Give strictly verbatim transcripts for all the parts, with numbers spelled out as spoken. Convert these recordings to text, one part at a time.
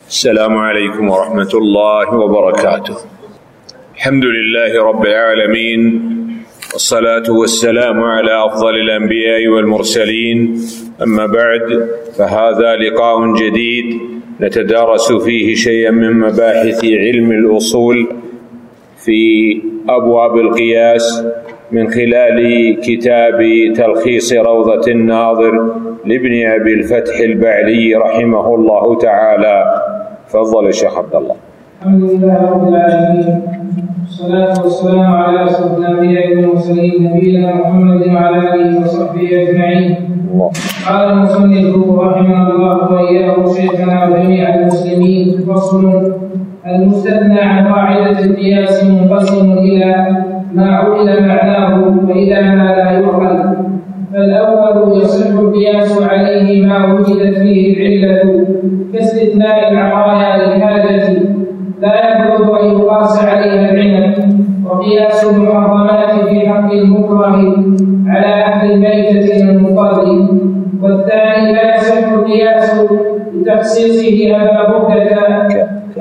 السلام عليكم ورحمة الله وبركاته. الحمد لله رب العالمين، والصلاة والسلام على أفضل الأنبياء والمرسلين، أما بعد، فهذا لقاء جديد نتدارس فيه شيئا من مباحث علم الأصول في أبواب القياس من خلال كتاب تلخيص روضة الناظر لابن أبي الفتح البعلي رحمه الله تعالى. تفضل يا شيخ عبد الله. الحمد لله رب العالمين، والصلاة والسلام على أشرف الأنبياء والمرسلين نبينا محمد وعلى آله وصحبه أجمعين. قال المصنف رحمه الله وإياه شيخنا وجميع المسلمين: فصل: المستثنى عن قاعدة القياس منقسم إلى ما عقل معناه وإلى ما لا يعقل. فالأول يصح القياس عليه ما وجدت فيه العلة كاستثناء العرايا للحاجة لا يبعد أن يقاس عليها العنب، وقياس المحرمات في حق المكره على أكل الميتة المضطر. والثاني لا يصح القياس لتخصيصه أبا بردة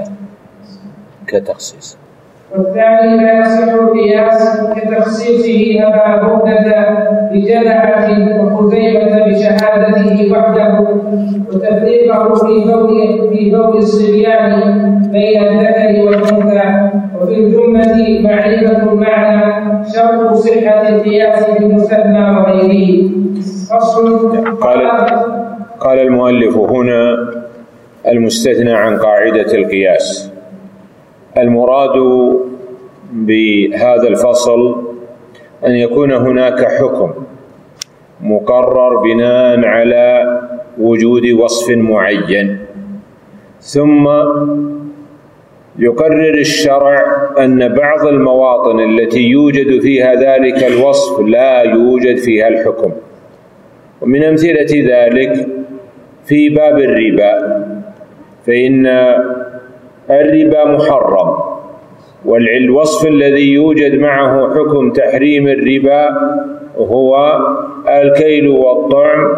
كتخصيص والثاني لا يصح القياس كتخصيصه أبا بردة بجدعة وخزيمة بشهادته وحده، وتفريقه في بول في بول الصبيان بين الذكر والأنثى. وفي الجملة معرفة المعنى شرط صحة القياس بالمستثنى وغيره. فصل. قال قال المؤلف هنا: المستثنى عن قاعدة القياس. المراد بهذا الفصل أن يكون هناك حكم مقرر بناء على وجود وصف معين، ثم يقرر الشرع أن بعض المواطن التي يوجد فيها ذلك الوصف لا يوجد فيها الحكم. ومن أمثلة ذلك في باب الربا، فإن الربا محرم، والوصف الذي يوجد معه حكم تحريم الربا هو الكيل والطعم.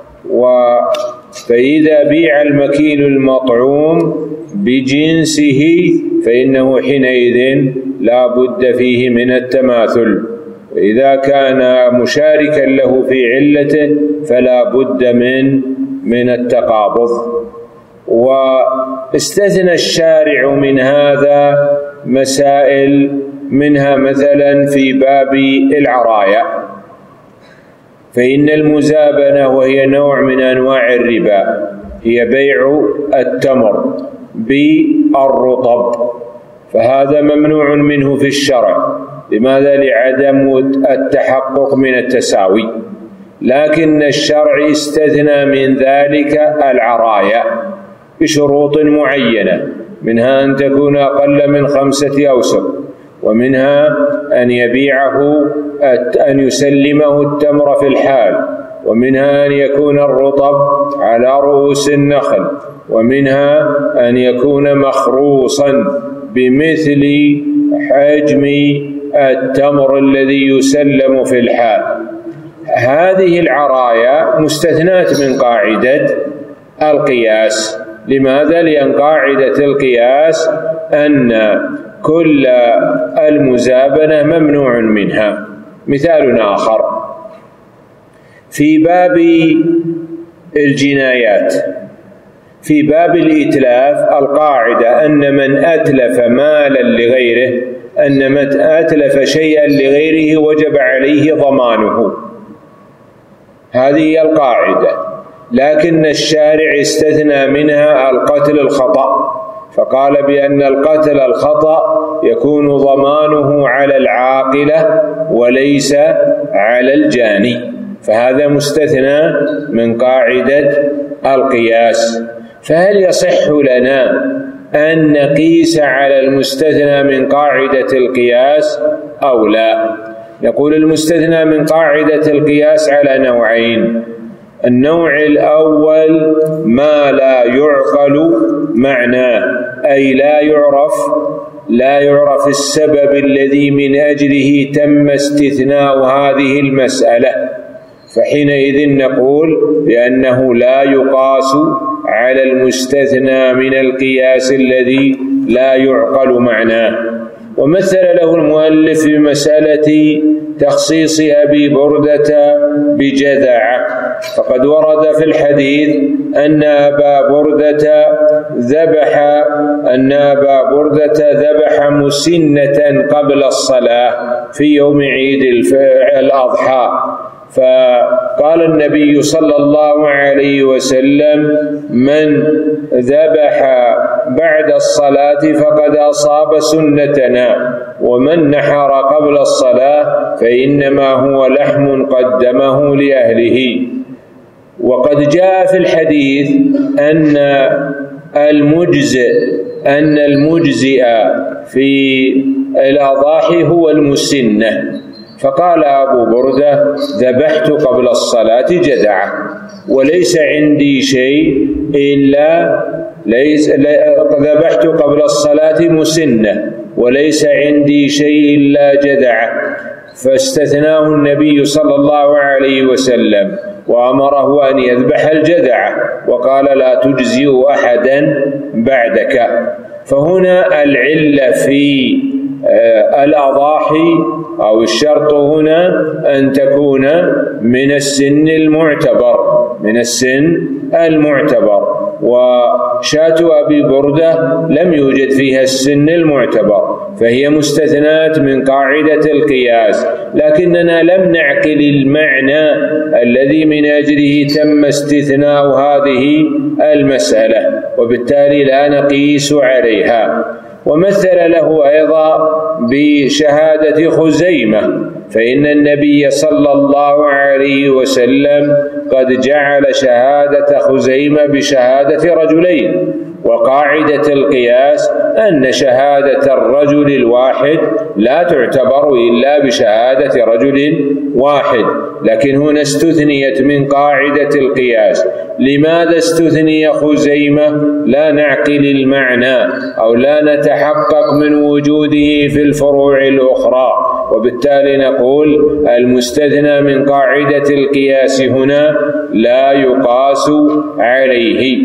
فإذا بيع المكيل المطعوم بجنسه فإنه حينئذ لا بد فيه من التماثل، وإذا كان مشاركا له في علته فلا بد من من التقابض. واستثنى الشارع من هذا مسائل، منها مثلا في باب العرايا، فإن المزابنة وهي نوع من أنواع الربا هي بيع التمر بالرطب، فهذا ممنوع منه في الشرع. لماذا؟ لعدم التحقق من التساوي. لكن الشرع استثنى من ذلك العرايا بشروط معينة، منها أن تكون أقل من خمسة أوسق، ومنها أن يبيعه أن يسلمه التمر في الحال، ومنها أن يكون الرطب على رؤوس النخل، ومنها أن يكون مخروصا بمثل حجم التمر الذي يسلم في الحال. هذه العرايا مستثنات من قاعدة القياس. لماذا؟ لأن قاعدة القياس أن كل المزابنة ممنوع منها. مثال آخر في باب الجنايات، في باب الإتلاف القاعدة أن من أتلف مالا لغيره، أن من أتلف شيئا لغيره وجب عليه ضمانه، هذه القاعدة. لكن الشارع استثنى منها القتل الخطأ، فقال بأن القتل الخطأ يكون ضمانه على العاقلة وليس على الجاني، فهذا مستثنى من قاعدة القياس. فهل يصح لنا أن نقيس على المستثنى من قاعدة القياس أو لا؟ نقول المستثنى من قاعدة القياس على نوعين. النوع الأول ما لا يعقل معناه، أي لا يعرف لا يعرف السبب الذي من أجله تم استثناء هذه المسألة، فحينئذ نقول بأنه لا يقاس على المستثنى من القياس الذي لا يعقل معناه. ومثل له المؤلف في مسألة تخصيص أبي بردة بجذعة، فقد ورد في الحديث أن أبا بردة ذبح أن أبا بردة ذبح مسنة قبل الصلاة في يوم عيد الأضحى، فقال النبي صلى الله عليه وسلم: من ذبح بعد الصلاة فقد أصاب سنتنا، ومن نحر قبل الصلاة فإنما هو لحم قدمه لأهله. وقد جاء في الحديث أن المجزئ أن المجزئ في الأضاحي هو المسنة، فقال أبو بردة: ذبحت قبل الصلاة جذعة، وليس عندي شيء إلا ليس ذبحت قبل الصلاة مسنة وليس عندي شيء إلا جذعة، فاستثناه النبي صلى الله عليه وسلم وأمره أن يذبح الجذعة، وقال: لا تجزئ أحدا بعدك. فهنا العلة في الأضاحي أو الشرط هنا أن تكون من السن المعتبر من السن المعتبر وشاة أبي بردة لم يوجد فيها السن المعتبر، فهي مستثنات من قاعدة القياس، لكننا لم نعقل المعنى الذي من أجله تم استثناء هذه المسألة، وبالتالي لا نقيس عليها. ومثل له أيضا بشهادة خزيمة، فإن النبي صلى الله عليه وسلم قد جعل شهادة خزيمة بشهادة رجلين، وقاعدة القياس أن شهادة الرجل الواحد لا تعتبر إلا بشهادة رجل واحد، لكن هنا استثنيت من قاعدة القياس. لماذا استثني خزيمة؟ لا نعقل المعنى أو لا نتحقق من وجوده في الفروع الأخرى، وبالتالي نقول المستثنى من قاعدة القياس هنا لا يقاس عليه.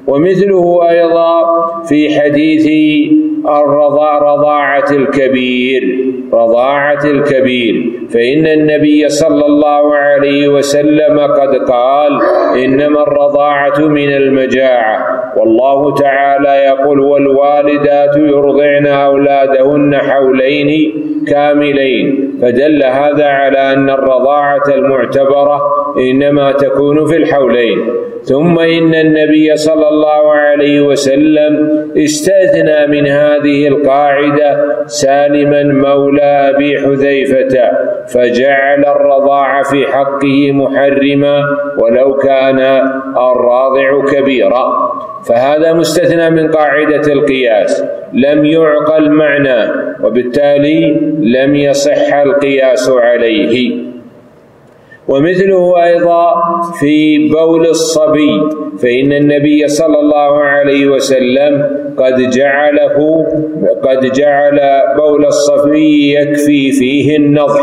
ومثله أيضا في حديث الرضاعة رضاعة الكبير رضاعة الكبير فإن النبي صلى الله عليه وسلم قد قال: إنما الرضاعة من المجاعة، والله تعالى يقول: والوالدات يرضعن أولادهن حولين كاملين، فدل هذا على أن الرضاعة المعتبرة إنما تكون في الحولين. ثم إن النبي صلى الله عليه وسلم استثنى من هذه القاعدة سالما مولى أبي حذيفة، فجعل الرضاعة في حقه محرما ولو كان الراضع كبيرا، فهذا مستثنى من قاعدة القياس، لم يعقل معناه، وبالتالي لم يصح القياس عليه. ومثله أيضا في بول الصبي، فإن النبي صلى الله عليه وسلم قد جعله قد جعل بول الصبي يكفي فيه النضح،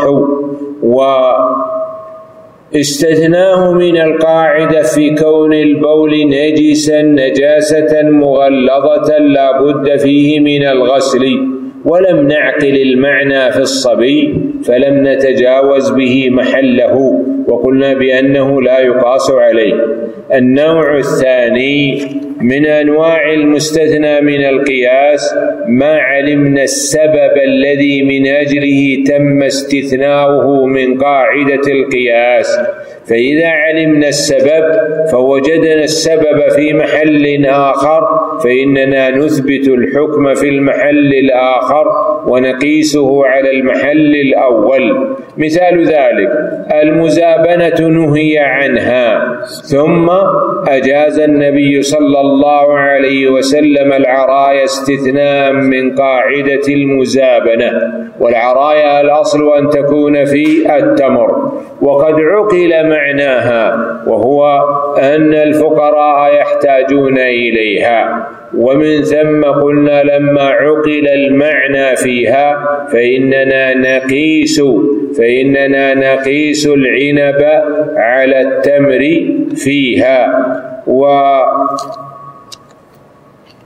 واستثناه من القاعدة في كون البول نجسا نجاسة مغلظة لا بد فيه من الغسل، ولم نعقل المعنى في الصبي فلم نتجاوز به محله، وقلنا بأنه لا يقاس عليه. النوع الثاني من أنواع المستثنى من القياس ما علمنا السبب الذي من أجله تم استثناؤه من قاعدة القياس، فإذا علمنا السبب فوجدنا السبب في محل آخر فإننا نثبت الحكم في المحل الآخر ونقيسه على المحل الأول. مثال ذلك المزابنة نهي عنها، ثم أجاز النبي صلى الله عليه وسلم العرايا استثناء من قاعدة المزابنة، والعرايا الأصل أن تكون في التمر، وقد عقل معناها وهو أن الفقراء يحتاجون إليها، ومن ثم قلنا لما عقل المعنى فيها فإننا نقيس فإننا نقيس العنب على التمر فيها. و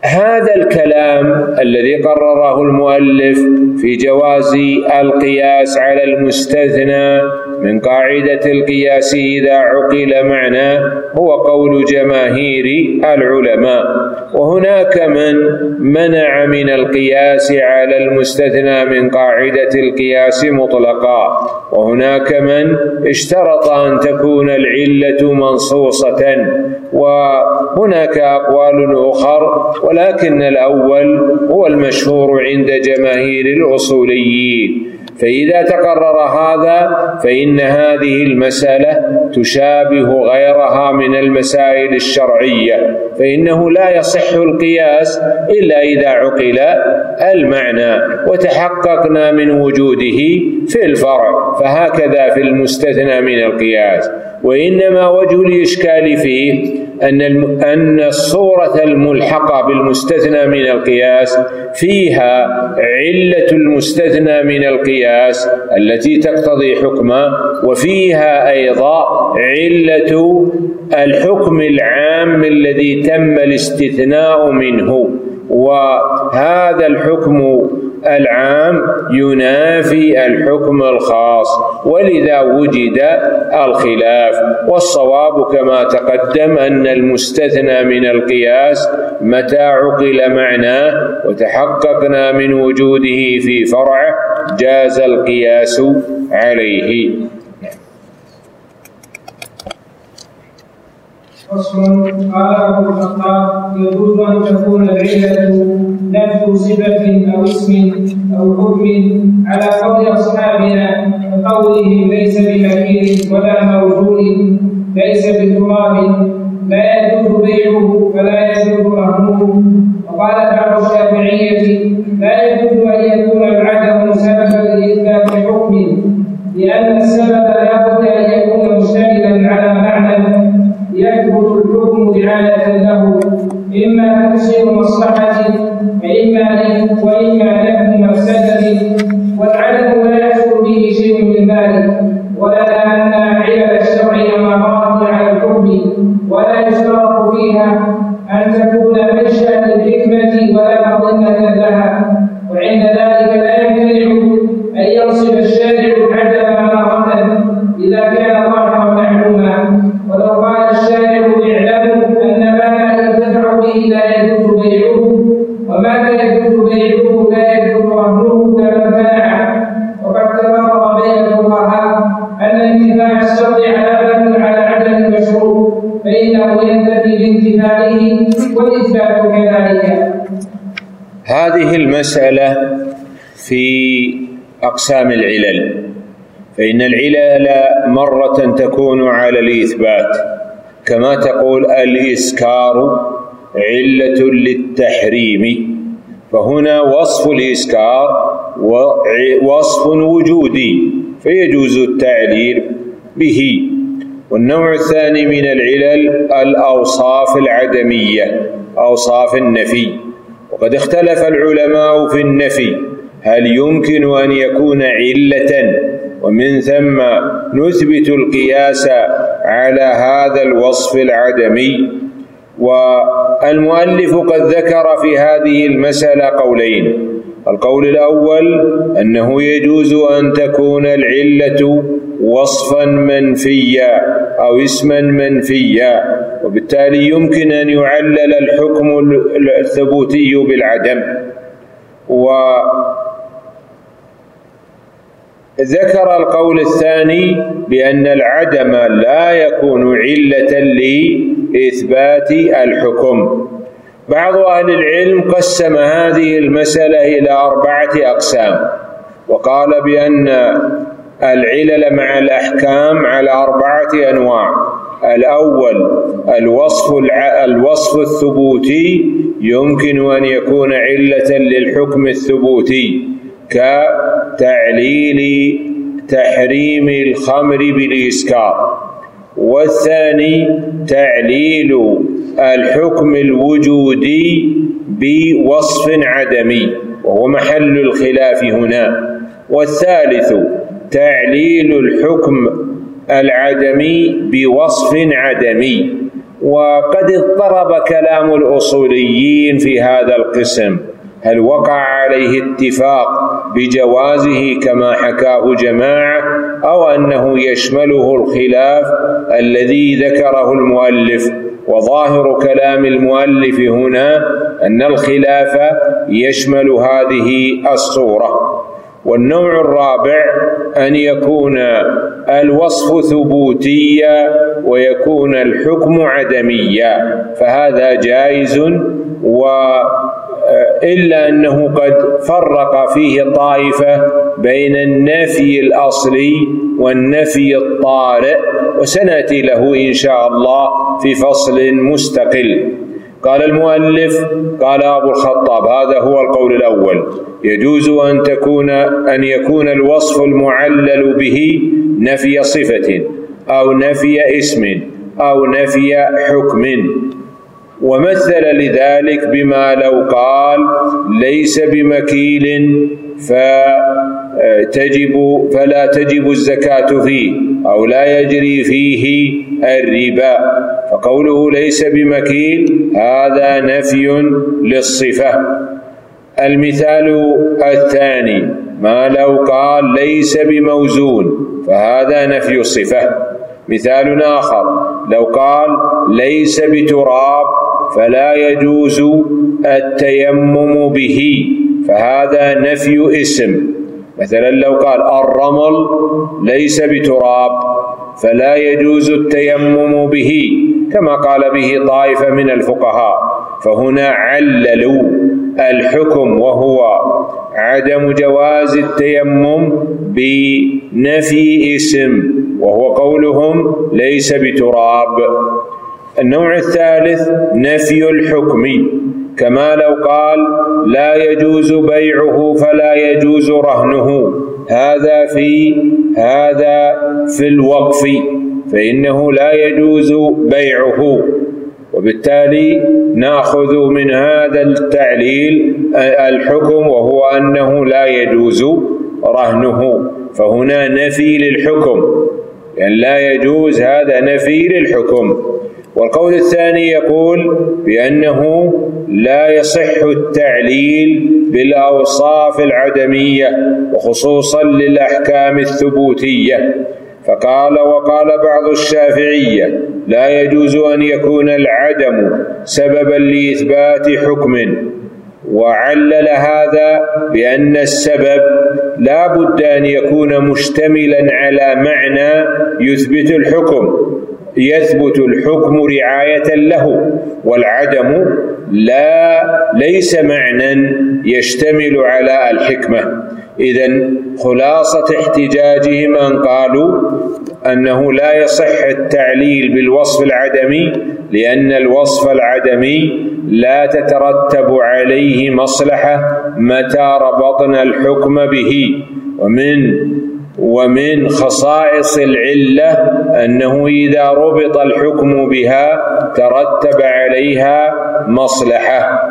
هذا الكلام الذي قرره المؤلف في جواز القياس على المستثنى من قاعدة القياس إذا عقل معناه هو قول جماهير العلماء، وهناك من منع من القياس على المستثنى من قاعدة القياس مطلقا، وهناك من اشترط أن تكون العلة منصوصة، وهناك أقوال أخر، ولكن الأول هو المشهور عند جماهير الأصوليين. فإذا تقرر هذا فإن هذه المسألة تشابه غيرها من المسائل الشرعية، فإنه لا يصح القياس إلا إذا عقل المعنى وتحققنا من وجوده في الفرع، فهكذا في المستثنى من القياس. وإنما وجه الإشكال فيه أن أن الصورة الملحقة بالمستثنى من القياس فيها علة المستثنى من القياس التي تقتضي حكما، وفيها أيضا علة الحكم العام الذي تم الاستثناء منه، وهذا الحكم العام ينافي الحكم الخاص، ولذا وجد الخلاف. والصواب كما تقدم أن المستثنى من القياس متى عقل معناه وتحققنا من وجوده في فرعه جاز القياس عليه. فصل. قال أبو الخطاب: يجوز أن تكون العلة نفي صفة أو اسم أو حكم على قول أصحابنا كقولهم ليس بمكير ولا موجود، ليس بالتراب، لا يجوز بيعه فلا يجوز رهنه. وقال بعض الشافعية: لا يجوز أن يكون العدم سببا لإثبات حكم، لأن السبب لا بد أن يكون مشتملا على معنى يثبت الحكم إعادة له، إما تفسير مصلحة وإما وإما نفي مفسدة، والعدم لا يحصل به شيء من ذلك. ولا أن علل الشرع أمارات على الحكم، ولا يشترط فيها أن تكون منشأ للحكمة ولا مظنة لها، وعند ذلك لا يمتنع أن ينصب الشارع العدم أمارة إذا كان ظاهرا معلوما. ولو قال الشارع: اعلموا أن ما لا ينتفع به لا يجوز بيعه، وما لا يجوز بيعه لا يجوز رهنه، كما امتنع. وقد تفرق بين الفقهاء أن انتفاع الشرط علامة على عدم المشروع، فإنه ينتفي بانتفاعه والإثبات كذلك. هذه المسألة في أقسام العلل، فإن العلل مرة تكون على الإثبات، كما تقول الإسكار علة للتحريم، فهنا وصف الإسكار وصف وجودي فيجوز التعليل به. والنوع الثاني من العلل الأوصاف العدمية، أوصاف النفي، وقد اختلف العلماء في النفي هل يمكن أن يكون علة، ومن ثم نثبت القياس على هذا الوصف العدمي. والمؤلف قد ذكر في هذه المسألة قولين: القول الأول أنه يجوز أن تكون العلة وصفا منفيا أو اسما منفيا، وبالتالي يمكن أن يعلل الحكم الثبوتي بالعدم. وذكر القول الثاني بأن العدم لا يكون علة لإثبات الحكم. بعض أهل العلم قسم هذه المسألة إلى أربعة أقسام، وقال بأن العلل مع الأحكام على أربعة أنواع. الأول الوصف الوصف الثبوتي، يمكن أن يكون علة للحكم الثبوتي كتعليل تحريم الخمر بالإسكار. والثاني تعليل الحكم الوجودي بوصف عدمي، وهو محل الخلاف هنا. والثالث تعليل الحكم العدمي بوصف عدمي. وقد اضطرب كلام الأصوليين في هذا القسم، هل وقع عليه اتفاق بجوازه كما حكاه جماعة، أو أنه يشمله الخلاف الذي ذكره المؤلف؟ وظاهر كلام المؤلف هنا أن الخلاف يشمل هذه الصورة. والنوع الرابع أن يكون الوصف ثبوتيا ويكون الحكم عدميا، فهذا جائز، وإلا أنه قد فرق فيه طائفة بين النفي الأصلي والنفي الطارئ، وسنأتي له إن شاء الله في فصل مستقل. قال المؤلف: قال أبو الخطاب: هذا هو القول الأول، يجوز أن تكون أن يكون الوصف المعلل به نفي صفة أو نفي اسم أو نفي حكم، ومثل لذلك بما لو قال ليس بمكيل فتجب فلا تجب الزكاة فيه أو لا يجري فيه الربا، فقوله ليس بمكيل هذا نفي للصفة. المثال الثاني ما لو قال ليس بموزون فهذا نفي الصفة. مثال آخر لو قال ليس بتراب فلا يجوز التيمم به فهذا نفي اسم. مثلا لو قال الرمل ليس بتراب فلا يجوز التيمم به كما قال به طائفة من الفقهاء، فهنا عللوا الحكم وهو عدم جواز التيمم بنفي اسم وهو قولهم ليس بتراب. النوع الثالث نفي الحكم، كما لو قال لا يجوز بيعه فلا يجوز رهنه، هذا في هذا في الوقف فإنه لا يجوز بيعه، وبالتالي نأخذ من هذا التعليل الحكم وهو أنه لا يجوز رهنه، فهنا نفي للحكم، يعني لا يجوز، هذا نفي للحكم. والقول الثاني يقول بأنه لا يصح التعليل بالأوصاف العدمية وخصوصا للأحكام الثبوتية، فقال وقال بعض الشافعية لا يجوز أن يكون العدم سببا لإثبات حكم، وعلل هذا بأن السبب لا بد أن يكون مشتملا على معنى يثبت الحكم، يثبت الحكم رعاية له، والعدم لا ليس معنى يشتمل على الحكمة. إذن خلاصة احتجاجهم أن قالوا أنه لا يصح التعليل بالوصف العدمي لأن الوصف العدمي لا تترتب عليه مصلحة متى ربطنا الحكم به، ومن ومن خصائص العلة أنه إذا ربط الحكم بها ترتب عليها مصلحة.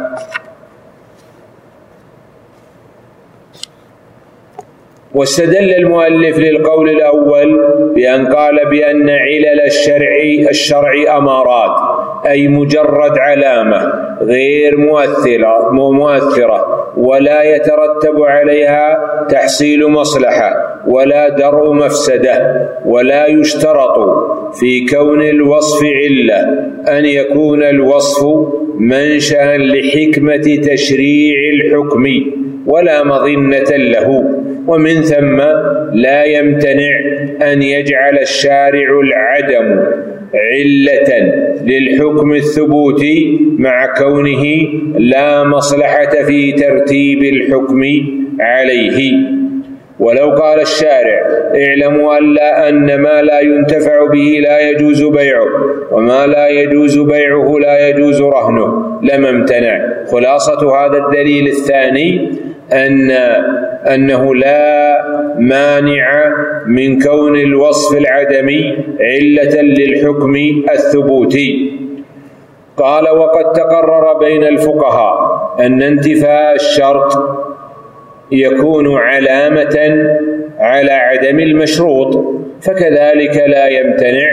واستدل المؤلف للقول الأول بأن قال بأن علل الشرع الشرع أمارات، أي مجرد علامة غير مؤثرة مؤثرة ولا يترتب عليها تحصيل مصلحة ولا درء مفسدة، ولا يشترط في كون الوصف علة أن يكون الوصف منشأ لحكمة تشريع الحكم ولا مظنة له، ومن ثم لا يمتنع أن يجعل الشارع العدم علة للحكم الثبوتي مع كونه لا مصلحة في ترتيب الحكم عليه. ولو قال الشارع اعلموا ألا أن ما لا ينتفع به لا يجوز بيعه وما لا يجوز بيعه لا يجوز رهنه لما امتنع. خلاصة هذا الدليل الثاني أن أنه لا مانع من كون الوصف العدمي علة للحكم الثبوتي. قال وقد تقرر بين الفقهاء أن انتفاء الشرط يكون علامة على عدم المشروط، فكذلك لا يمتنع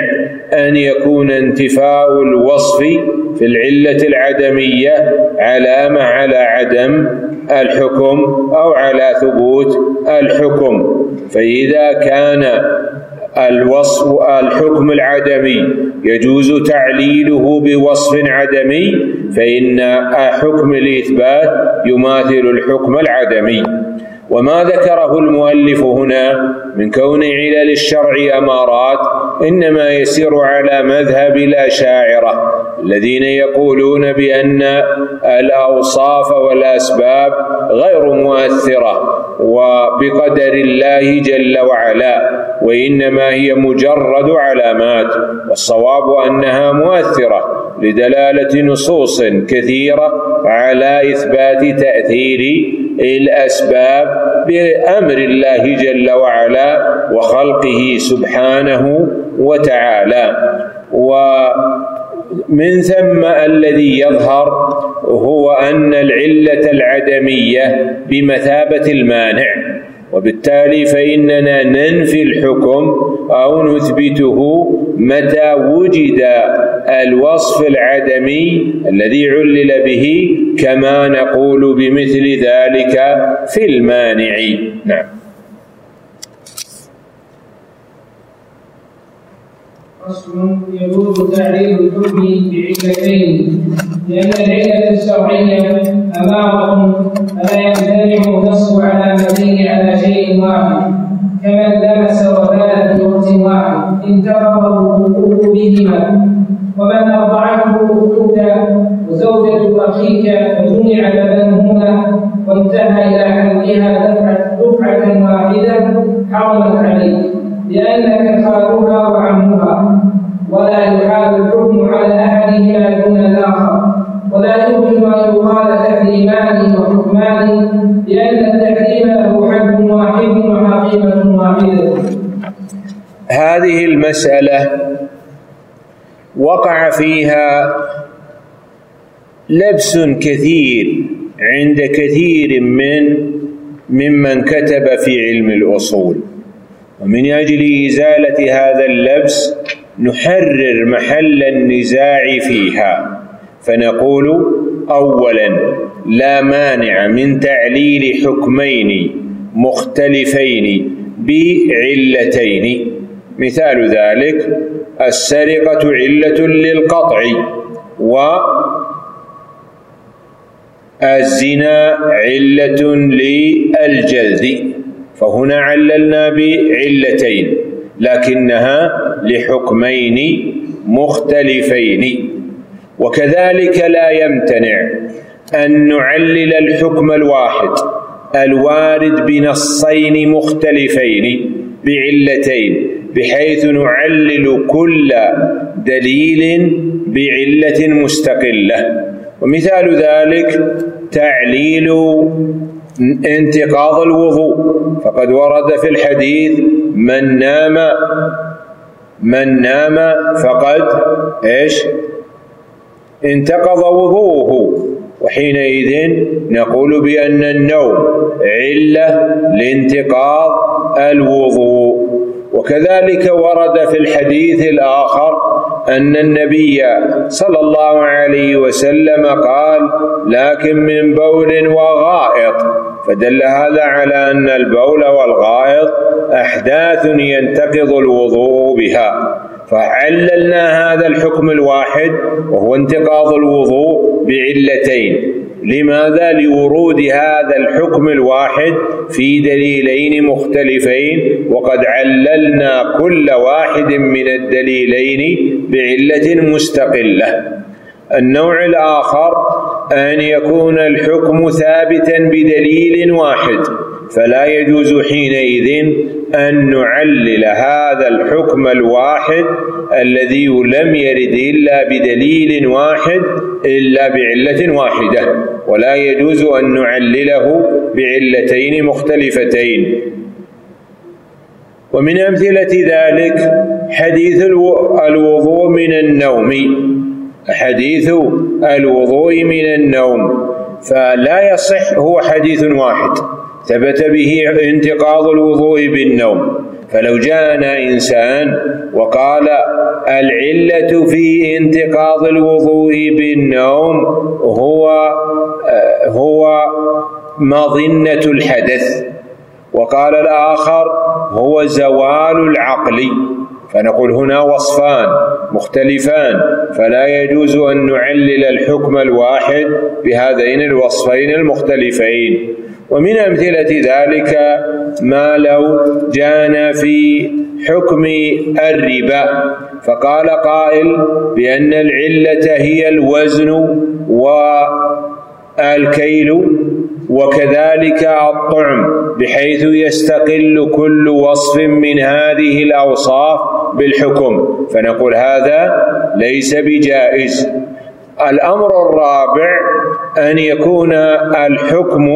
أن يكون انتفاء الوصف في العلة العدمية علامة على عدم الحكم أو على ثبوت الحكم. فإذا كان الوصف الحكم العدمي يجوز تعليله بوصف عدمي، فإن حكم الإثبات يماثل الحكم العدمي. وما ذكره المؤلف هنا من كون علل الشرع أمارات إنما يسير على مذهب الأشاعرة الذين يقولون بأن الأوصاف والأسباب غير مؤثرة وبقدر الله جل وعلا، وإنما هي مجرد علامات، والصواب أنها مؤثرة لدلالة نصوص كثيرة على إثبات تأثير الأسباب بأمر الله جل وعلا وخلقه سبحانه وتعالى. ومن ثم الذي يظهر هو أن العلة العدمية بمثابة المانع، وبالتالي فإننا ننفي الحكم أو نثبته متى وجد الوصف العدمي الذي علل به، كما نقول بمثل ذلك في المانع. نعم. أصل يجوز تعليل الحكم بعلتين، لأن العلة الشرعية أمارة فلا يمتنع النص على مبين على شيء واحد، كمن لمس وبال في وقت واحد انتقض الوقوف بهما، ومن أرضعته أختك وزوجة أخيك وجمع لبنهما وانتهى إلى حلقها دفعة واحدة حرمت عليك، لأنك خالها وعمها، ولا يحال الحكم على أحدهما دون الآخر، ولا يمكن أن يقال تحريمان وحكمان، لأن التحريم له حد واحد وحقيقة واحدة. هذه المسألة وقع فيها لبس كثير عند كثير من ممن كتب في علم الأصول، ومن أجل إزالة هذا اللبس نحرر محل النزاع فيها، فنقول: أولا، لا مانع من تعليل حكمين مختلفين بعلتين. مثال ذلك: السرقة علة للقطع، والزنا علة للجلد، فهنا عللنا بعلتين لكنها لحكمين مختلفين. وكذلك لا يمتنع أن نعلل الحكم الواحد الوارد بنصين مختلفين بعلتين، بحيث نعلل كل دليل بعلة مستقلة. ومثال ذلك تعليل انتقاض الوضوء، فقد ورد في الحديث: من نام من نام فقد ايش انتقض وضوءه، وحينئذ نقول بأن النوم علة لانتقاض الوضوء. وكذلك ورد في الحديث الآخر أن النبي صلى الله عليه وسلم قال: لكن من بول وغائط، فدل هذا على أن البول والغائط أحداث ينتقض الوضوء بها، فعللنا هذا الحكم الواحد وهو انتقاض الوضوء بعلتين. لماذا؟ لورود هذا الحكم الواحد في دليلين مختلفين، وقد عللنا كل واحد من الدليلين بعلة مستقلة. النوع الآخر أن يكون الحكم ثابتا بدليل واحد، فلا يجوز حينئذ أن نعلل هذا الحكم الواحد الذي لم يرد إلا بدليل واحد إلا بعلة واحدة، ولا يجوز أن نعلله بعلتين مختلفتين. ومن أمثلة ذلك حديث الوضوء من النوم، حديث الوضوء من النوم فلا يصح، هو حديث واحد ثبت به انتقاض الوضوء بالنوم، فلو جاءنا إنسان وقال العلة في انتقاض الوضوء بالنوم هو هو مظنة الحدث، وقال الآخر هو زوال العقل، فنقول هنا وصفان مختلفان، فلا يجوز أن نعلل الحكم الواحد بهذين الوصفين المختلفين. ومن أمثلة ذلك ما لو جاءنا في حكم الربا فقال قائل بأن العلة هي الوزن والكيل وكذلك الطعم، بحيث يستقل كل وصف من هذه الأوصاف بالحكم، فنقول هذا ليس بجائز. الأمر الرابع أن يكون الحكم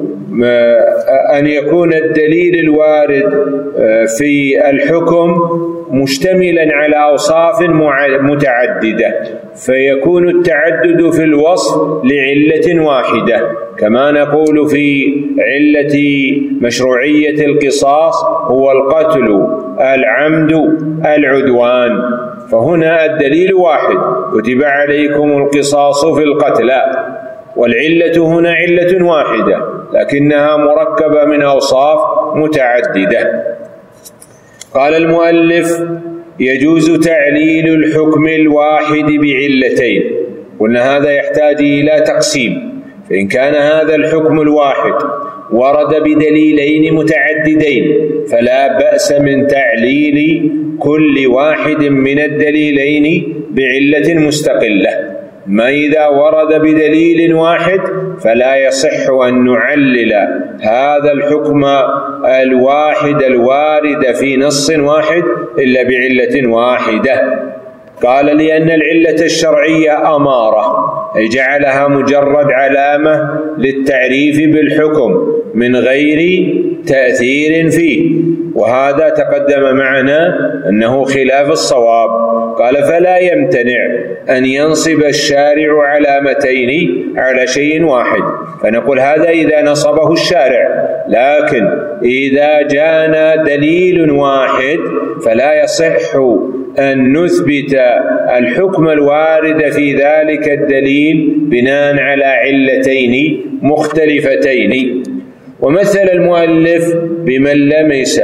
أن يكون الدليل الوارد في الحكم مشتملا على أوصاف متعددة، فيكون التعدد في الوصف لعلة واحدة، كما نقول في علة مشروعية القصاص هو القتل، العمد، العدوان، فهنا الدليل واحد كتب عليكم القصاص في القتلى، والعلة هنا علة واحدة لكنها مركبة من أوصاف متعددة. قال المؤلف يجوز تعليل الحكم الواحد بعلتين. قلنا هذا يحتاج إلى تقسيم، فإن كان هذا الحكم الواحد ورد بدليلين متعددين فلا بأس من تعليل كل واحد من الدليلين بعلة مستقلة. ما إذا ورد بدليل واحد فلا يصح أن نعلل هذا الحكم الواحد الوارد في نص واحد إلا بعلة واحدة. قال لأن العلة الشرعية أمارة، أي جعلها مجرد علامة للتعريف بالحكم من غير تأثير فيه، وهذا تقدم معنا أنه خلاف الصواب. قال فلا يمتنع أن ينصب الشارع علامتين على شيء واحد، فنقول هذا إذا نصبه الشارع، لكن إذا جاءنا دليل واحد فلا يصح أن نثبت الحكم الوارد في ذلك الدليل بناء على علتين مختلفتين. ومثل المؤلف بمن لمس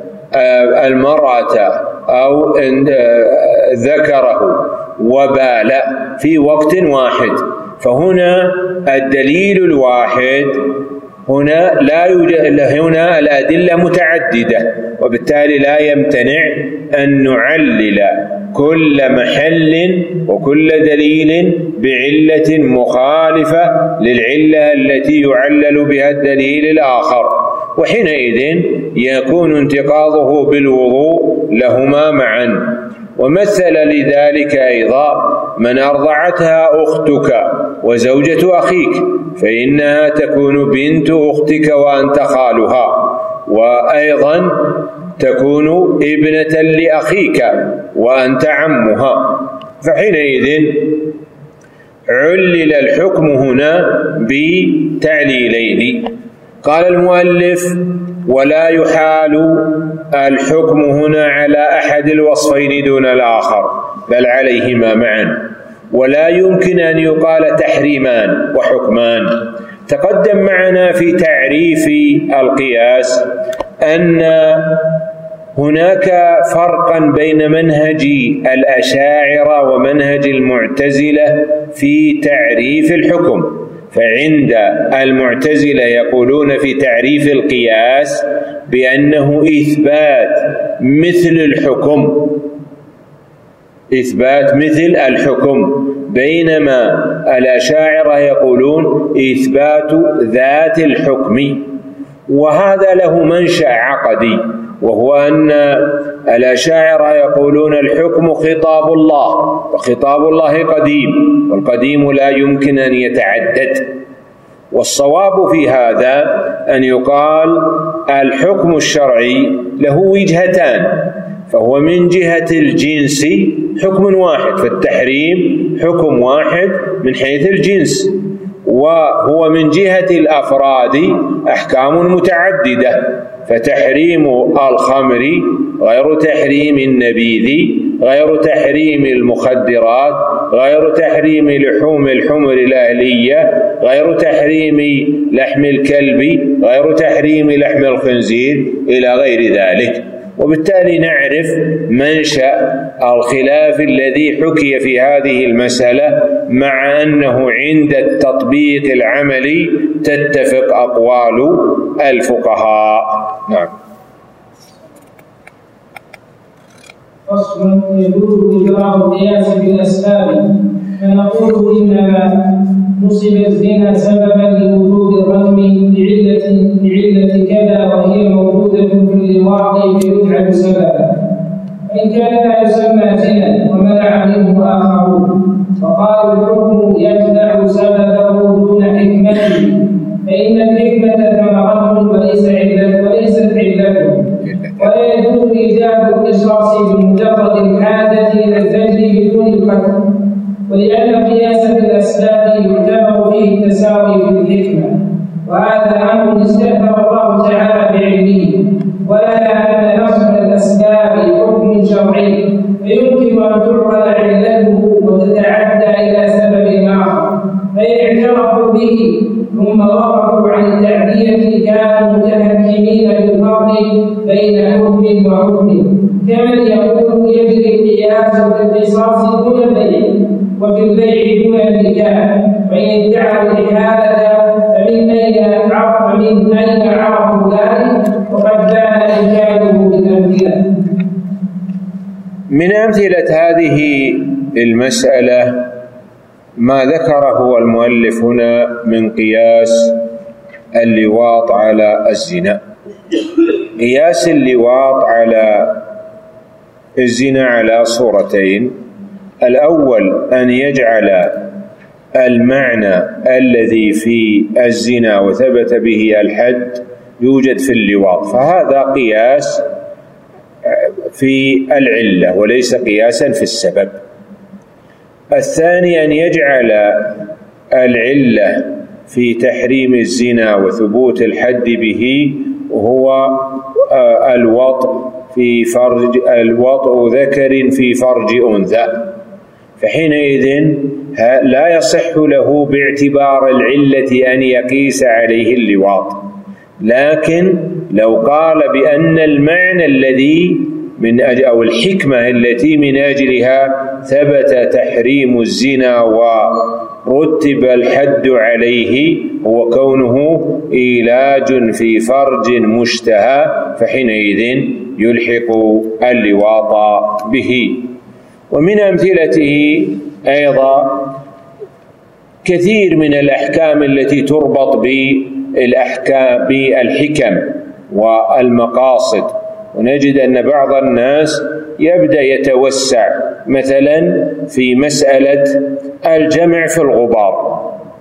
المرأة أو ذكره وبال في وقت واحد، فهنا الدليل الواحد هنا لا يوجد، هنا الأدلة متعددة، وبالتالي لا يمتنع أن نعلل كل محل وكل دليل بعلة مخالفة للعلة التي يعلل بها الدليل الآخر، وحينئذ يكون انتقاضه بالوضوء لهما معا. ومثل لذلك أيضا من أرضعتها أختك وزوجة أخيك، فإنها تكون بنت أختك وأنت خالها، وأيضا تكون ابنة لأخيك وأنت عمها، فحينئذ علل الحكم هنا بتعليلين. قال المؤلف ولا يحال الحكم هنا على أحد الوصفين دون الآخر بل عليهما معا، ولا يمكن أن يقال تحريمان وحكمان. تقدم معنا في تعريف القياس أن هناك فرقا بين منهج الأشاعرة ومنهج المعتزلة في تعريف الحكم. فعند المعتزلة يقولون في تعريف القياس بأنه إثبات مثل الحكم، إثبات مثل الحكم، بينما الأشاعرة يقولون إثبات ذات الحكم. وهذا له منشأ عقدي، وهو أن الأشاعرة يقولون الحكم خطاب الله، وخطاب الله قديم، والقديم لا يمكن أن يتعدد. والصواب في هذا أن يقال الحكم الشرعي له وجهتان، فهو من جهة الجنس حكم واحد، فالتحريم حكم واحد من حيث الجنس، وهو من جهة الأفراد أحكام متعددة، فتحريم الخمر غير تحريم النبيذ، غير تحريم المخدرات، غير تحريم لحوم الحمر الأهلية، غير تحريم لحم الكلب، غير تحريم لحم الخنزير، إلى غير ذلك. وبالتالي نعرف منشأ الخلاف الذي حكي في هذه المسألة، مع أنه عند التطبيق العملي تتفق أقوال الفقهاء. نعم. فصل: يجوز إجراء القياس بالأسباب، فنقول إنما نصب الزنا سببا لوجود الرجم بعلة بعلة كذا وهي موجودة في اللواط فيجعل سببا، فإن كان لا يسمى زنا ومنع منه آخرون فقالوا الحكم يتبع سببه دون حكمته، فإن الحكمة ثمرة وليس علة وليست علته، ولا يجوز إيجاب القصاص بمجرد الحاجة إلى الزجر بدون القتل، ولأن قياس بالأسباب يعتبر فيه التساوي في الحكمة، وهذا أمر استأثر الله تعالى بعلمه، ولنا أن نصب الأسباب حكم شرعي فيمكن أن تعقل علته وتتعدى إلى سبب آخر، فإن اعترفوا به ثم وقفوا عن التعدية كانوا متهكمين بالفرق بين حكم وحكم، كمن يقول يجري القياس في القصاص دون البيع وفي البيع دون النكاح، وإن ادعوا الإحالة فمن أين عرف من أين عرفوا ذلك، وقد بان إنكاره بالأمثلة. من أمثلة هذه المسألة ما ذكره المؤلف هنا من قياس اللواط على الزنا. قياس اللواط على الزنا على صورتين: الأول أن يجعل المعنى الذي في الزنا وثبت به الحد يوجد في اللواط، فهذا قياس في العلة وليس قياسا في السبب. الثاني أن يجعل العلة في تحريم الزنا وثبوت الحد به وهو الوطء في فرج الوطء ذكر في فرج أنثى، فحينئذ لا يصح له باعتبار العلة أن يقيس عليه اللواط. لكن لو قال بأن المعنى الذي من أجل أو الحكمة التي من أجلها ثبت تحريم الزنا ورتب الحد عليه هو كونه إيلاج في فرج مشتهى، فحينئذ يلحق اللواط به. ومن أمثلته أيضا كثير من الأحكام التي تربط بالأحكام بالحكم والمقاصد، ونجد أن بعض الناس يبدأ يتوسع مثلا في مسألة الجمع في الغبار.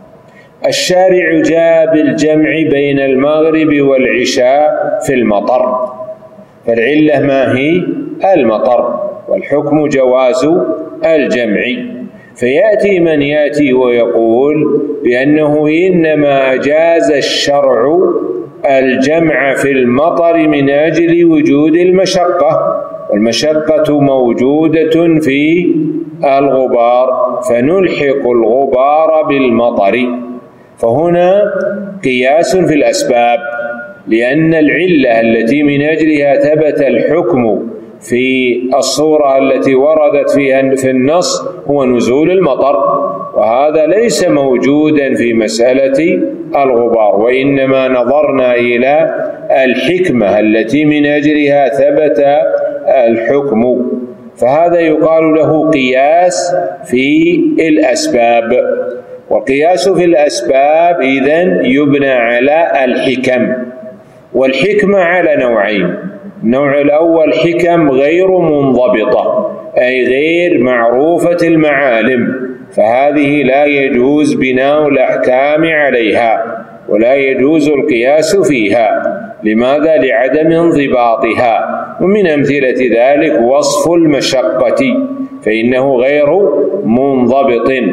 الشارع جاء بالجمع بين المغرب والعشاء في المطر، فالعلة ما هي؟ المطر، والحكم جواز الجمع. فيأتي من يأتي ويقول بأنه إنما أجاز الشرع الجمع في المطر من أجل وجود المشقة، والمشقة موجودة في الغبار، فنلحق الغبار بالمطر. فهنا قياس في الأسباب، لأن العلة التي من أجلها ثبت الحكم في الصورة التي وردت فيها في النص هو نزول المطر، وهذا ليس موجودا في مسألة الغبار، وإنما نظرنا إلى الحكمة التي من أجلها ثبت الحكم، فهذا يقال له قياس في الأسباب. والقياس في الأسباب إذن يبنى على الحكم، والحكمة على نوعين: النوع الأول حكم غير منضبطة، أي غير معروفة المعالم، فهذه لا يجوز بناء الأحكام عليها ولا يجوز القياس فيها. لماذا؟ لعدم انضباطها. ومن أمثلة ذلك وصف المشقة، فإنه غير منضبط.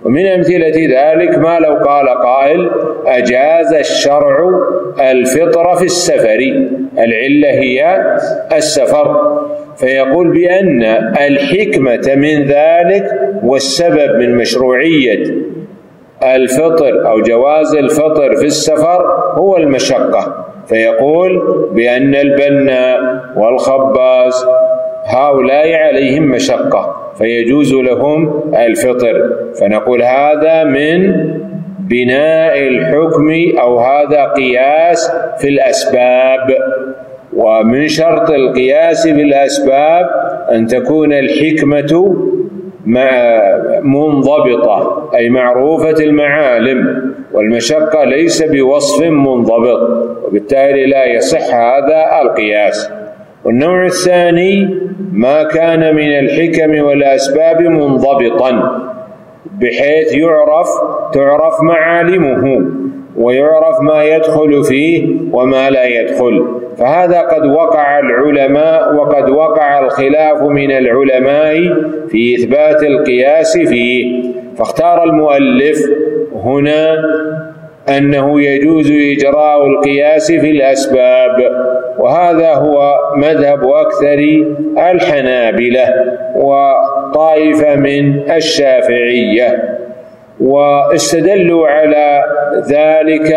ومن أمثلة ذلك ما لو قال قائل: أجاز الشرع الفطر في السفر، العلة هي السفر، فيقول بأن الحكمة من ذلك والسبب من مشروعية الفطر أو جواز الفطر في السفر هو المشقة، فيقول بأن البناء والخباز هؤلاء عليهم مشقة فيجوز لهم الفطر، فنقول هذا من بناء الحكم أو هذا قياس في الأسباب. ومن شرط القياس في الأسباب أن تكون الحكمة منضبطة أي معروفة المعالم، والمشقة ليس بوصف منضبط، وبالتالي لا يصح هذا القياس. والنوع الثاني ما كان من الحكم والأسباب منضبطا بحيث يعرف تعرف معالمه ويعرف ما يدخل فيه وما لا يدخل، فهذا قد وقع العلماء وقد وقع الخلاف من العلماء في إثبات القياس فيه، فاختار المؤلف هنا أنه يجوز إجراء القياس في الأسباب، وهذا هو مذهب أكثر الحنابلة وطائفة من الشافعية، واستدلوا على ذلك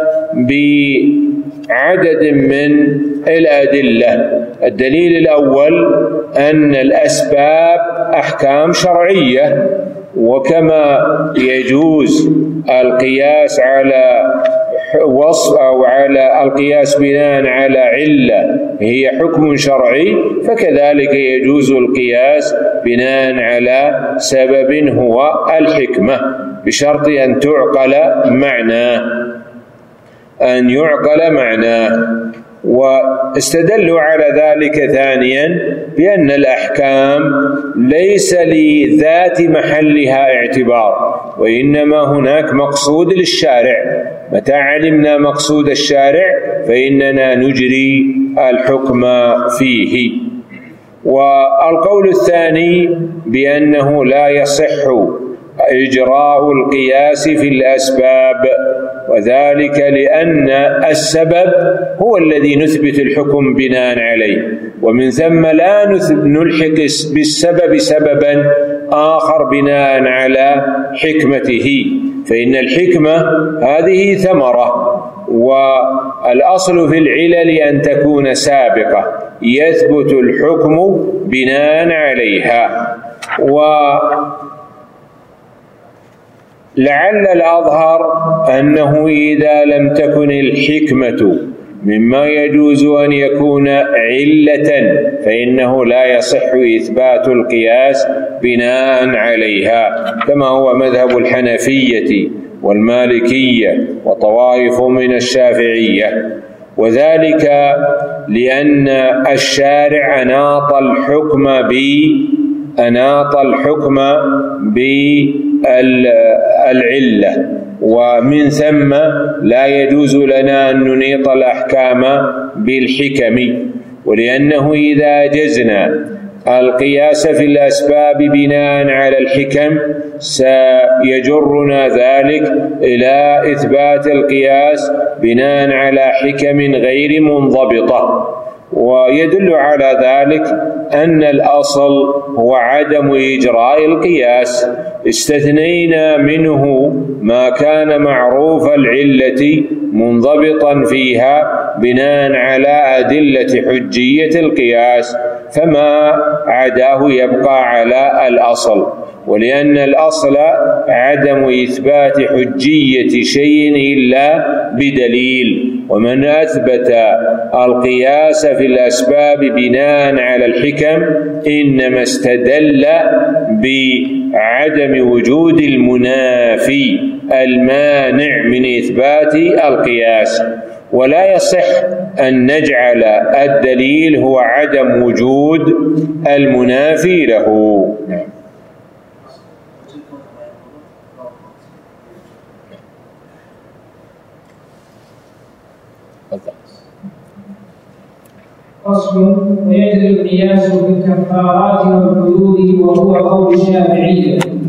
بعدد من الأدلة. الدليل الأول أن الأسباب أحكام شرعية، وكما يجوز القياس على وصف أو على القياس بناء على علة هي حكم شرعي، فكذلك يجوز القياس بناء على سبب هو الحكمة، بشرط أن تعقل معناه أن يعقل معناه. واستدلوا على ذلك ثانيا بأن الأحكام ليس لذات محلها اعتبار، وإنما هناك مقصود للشارع، متى علمنا مقصود الشارع فإننا نجري الحكم فيه. والقول الثاني بأنه لا يصح إجراء القياس في الأسباب، وذلك لأن السبب هو الذي نثبت الحكم بناء عليه، ومن ثم لا نلحق بالسبب سببا آخر بناء على حكمته، فإن الحكمة هذه ثمرة، والأصل في العلل أن تكون سابقة يثبت الحكم بناء عليها. و لعل الأظهر أنه إذا لم تكن الحكمة مما يجوز أن يكون علة فإنه لا يصح إثبات القياس بناء عليها، كما هو مذهب الحنفية والمالكية وطوائف من الشافعية، وذلك لأن الشارع أناط الحكم ب أناط الحكم بالعلة، ومن ثم لا يجوز لنا أن ننيط الأحكام بالحكم، ولأنه إذا أجزنا القياس في الأسباب بناء على الحكم سيجرنا ذلك إلى إثبات القياس بناء على حكم غير منضبطة. ويدل على ذلك أن الأصل هو عدم إجراء القياس، استثنينا منه ما كان معروف العلة منضبطا فيها بناء على أدلة حجية القياس، فما عداه يبقى على الأصل، ولأن الأصل عدم إثبات حجية شيء إلا بدليل، ومن أثبت القياس في الأسباب بناء على الحكم إنما استدل بعدم وجود المنافي المانع من إثبات القياس، ولا يصح أن نجعل الدليل هو عدم وجود المنافي له. فصل: ويجري القياس في الكفارات والحدود، وهو قول الشافعية،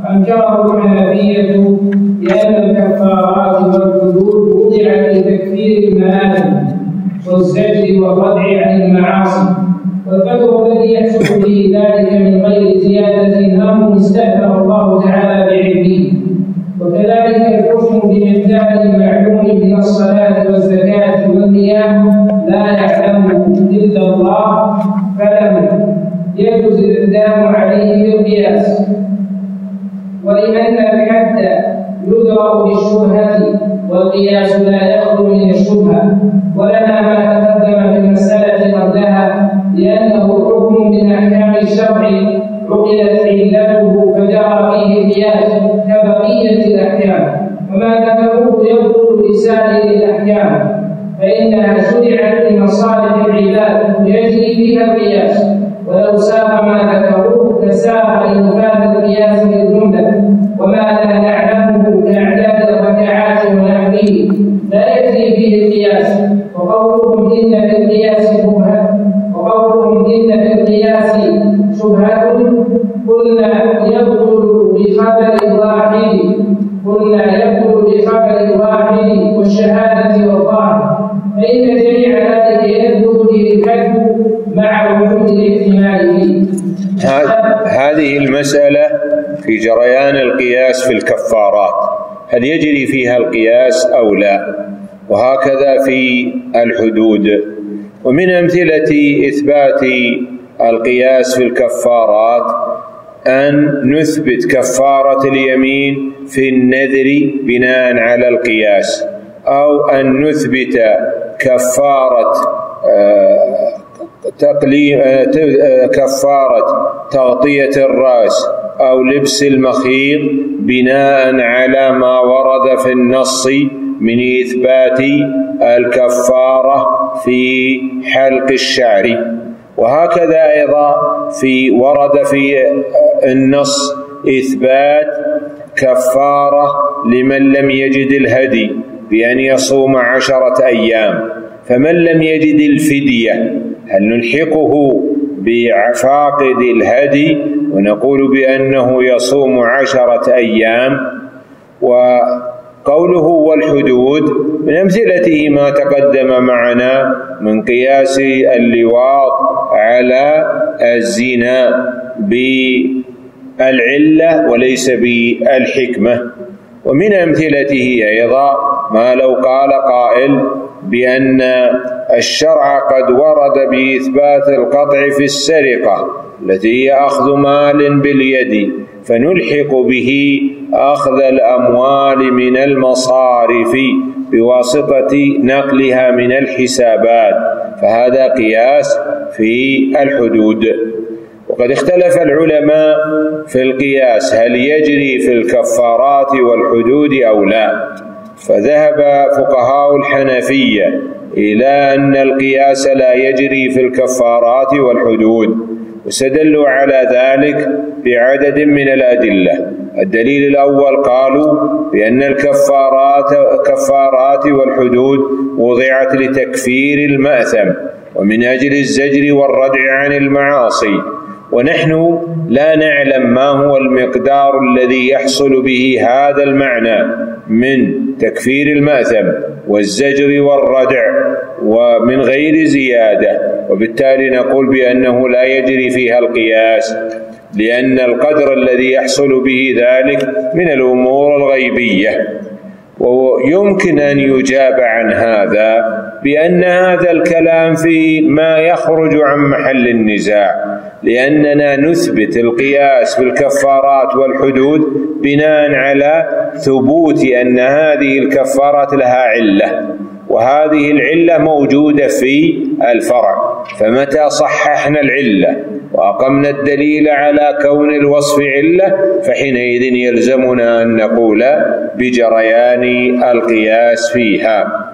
أنكره الحنفية لأن الكفارات والحدود وضعت لتكفير المآثم والزجر والردع عن المعاصي، والقدر الذي يحصل به ذلك من غير زيادة أمر استأثر الله تعالى بعلمه. وكذلك الحكم بمقدار المعلوم من الصلاة والزكاة والمياه لا يعلمه إلا الله، فلم يجوز الإقدام عليه بالقياس. ولأن الحد يدرأ بالشبهة والقياس لا يخلو من الشبهة، ولنا ما تقدم في المسألة قبلها، لأنه حكم من أحكام الشرع عقلت علته فجرى فيه القياس كبقية الأحكام، وما ذكروه يبطل لسائر الأحكام، فإنها شرعت لمصالح العباد ويجري فيها القياس، ولو ساق ما ذكروه تساق لمفاد القياس للجملة، وما لا نعلمه كأعداد الركعات ونحوه لا يجري فيه القياس. وقولهم إن في القياس شبهة وقولهم إن في القياس شبهة قلنا يبطل بخبر واحد قلنا يبطل بخبر واحد والشهادة والظاهر، فإن جميع ذلك يثبت به الحد مع وجود الاحتمال فيه. هذه المسألة في جريان القياس في الكفارات، هل يجري فيها القياس أو لا؟ وهكذا في الحدود. ومن أمثلة إثبات القياس في الكفارات أن نثبت كفارة اليمين في النذر بناء على القياس، أو أن نثبت كفارة تقليم كفارة تغطية الرأس أو لبس المخيط بناء على ما ورد في النص من إثبات الكفارة في حلق الشعر. وهكذا أيضا في ورد في النص إثبات كفارة لمن لم يجد الهدي بأن يصوم عشرة أيام، فمن لم يجد الفدية هل نلحقه بفاقد الهدي ونقول بأنه يصوم عشرة أيام؟ وقوله والحدود من أمثلته ما تقدم معنا من قياس اللواط على الزنا بالعلة وليس بالحكمة. ومن أمثلته أيضا ما لو قال قائل بأن الشرع قد ورد بإثبات القطع في السرقة التي هي أخذ مال باليد، فنلحق به أخذ الأموال من المصارف بواسطة نقلها من الحسابات، فهذا قياس في الحدود. وقد اختلف العلماء في القياس هل يجري في الكفارات والحدود أو لا، فذهب فقهاء الحنفية إلى أن القياس لا يجري في الكفارات والحدود، واستدلوا على ذلك بعدد من الأدلة. الدليل الأول قالوا بأن الكفارات كفارات والحدود وضعت لتكفير المأثم ومن أجل الزجر والردع عن المعاصي، ونحن لا نعلم ما هو المقدار الذي يحصل به هذا المعنى من تكفير المأثم والزجر والردع ومن غير زيادة، وبالتالي نقول بأنه لا يجري فيها القياس، لأن القدر الذي يحصل به ذلك من الأمور الغيبية. ويمكن أن يجاب عن هذا بأن هذا الكلام في ما يخرج عن محل النزاع، لأننا نثبت القياس في الكفارات والحدود بناء على ثبوت أن هذه الكفارات لها علة، وهذه العلة موجودة في الفرع، فمتى صححنا العلة وأقمنا الدليل على كون الوصف علة فحينئذ يلزمنا أن نقول بجريان القياس فيها.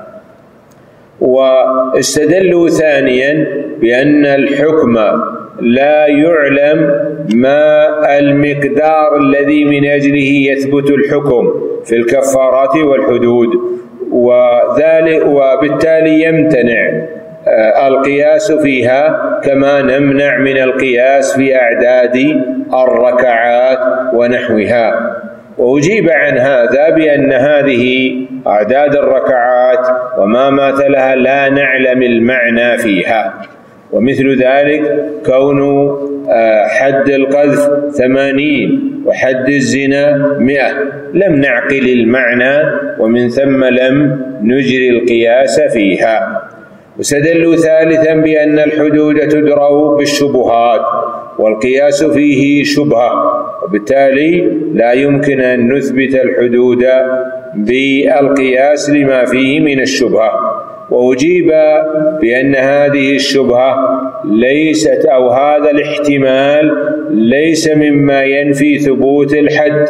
واستدلوا ثانيا بأن الحكم لا يعلم ما المقدار الذي من أجله يثبت الحكم في الكفارات والحدود، وذلك وبالتالي يمتنع القياس فيها كما نمنع من القياس في أعداد الركعات ونحوها. وأجيب عن هذا بأن هذه أعداد الركعات وما ماثلها لا نعلم المعنى فيها، ومثل ذلك كون حد القذف ثمانين وحد الزنا مئة لم نعقل المعنى، ومن ثم لم نجري القياس فيها. وستدل ثالثا بأن الحدود تدرأ بالشبهات، والقياس فيه شبهة، وبالتالي لا يمكن أن نثبت الحدود بالقياس لما فيه من الشبهة. وأجيب بأن هذه الشبهة ليست أو هذا الاحتمال ليس مما ينفي ثبوت الحد،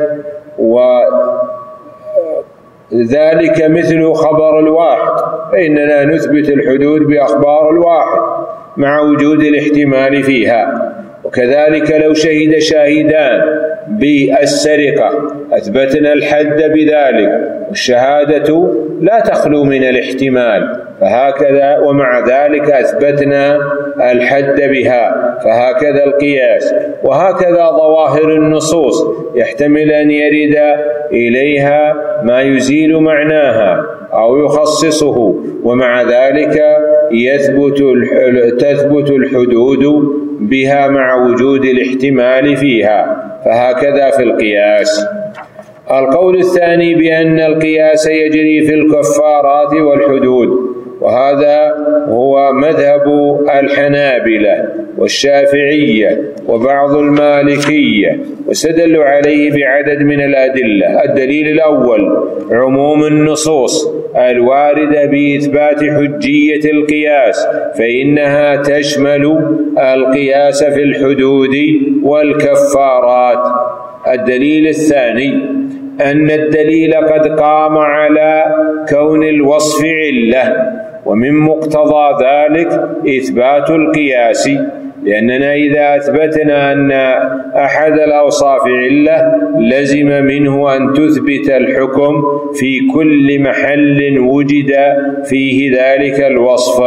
وذلك مثل خبر الواحد، فإننا نثبت الحدود بأخبار الواحد مع وجود الاحتمال فيها. وكذلك لو شهد شاهدان بالسرقة أثبتنا الحد بذلك، والشهادة لا تخلو من الاحتمال، فهكذا ومع ذلك أثبتنا الحد بها، فهكذا القياس. وهكذا ظواهر النصوص يحتمل أن يرد إليها ما يزيل معناها أو يخصصه، ومع ذلك يثبت تثبت الحدود بها مع وجود الاحتمال فيها، فهكذا في القياس. القول الثاني بأن القياس يجري في الكفارات والحدود، وهذا هو مذهب الحنابلة والشافعية وبعض المالكية، واستدل عليه بعدد من الأدلة. الدليل الأول عموم النصوص الواردة بإثبات حجية القياس، فإنها تشمل القياس في الحدود والكفارات. الدليل الثاني أن الدليل قد قام على كون الوصف علة، ومن مقتضى ذلك إثبات القياس، لأننا إذا أثبتنا أن أحد الأوصاف علة لزم منه أن تثبت الحكم في كل محل وجد فيه ذلك الوصف.